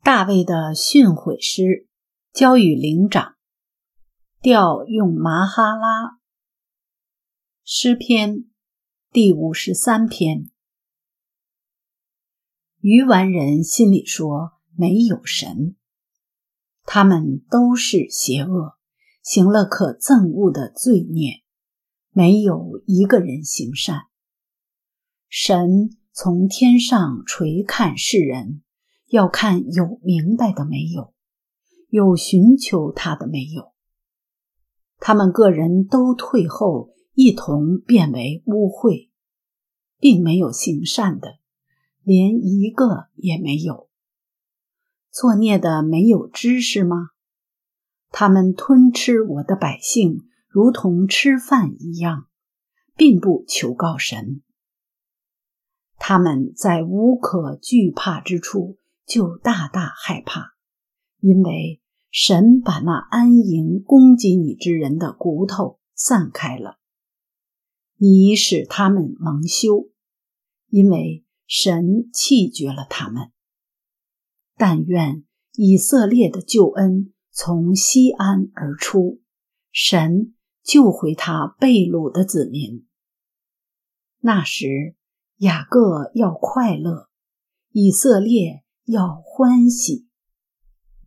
大卫的训诲诗交与灵长，调用麻哈拉。诗篇第53篇。愚顽人心里说，没有神，他们都是邪恶，行了可憎恶的罪孽，没有一个人行善。神从天上垂看世人，要看有明白的没有，有寻求他的没有。他们个人都退后，一同变为污秽，并没有行善的，连一个也没有。作孽的没有知识吗？他们吞吃我的百姓，如同吃饭一样，并不求告神。他们在无可惧怕之处就大大害怕，因为神把那安营攻击你之人的骨头散开了。你使他们蒙羞，因为神弃绝了他们。但愿以色列的救恩从西安而出，神救回他被掳的子民。那时雅各要快乐，以色列要欢喜。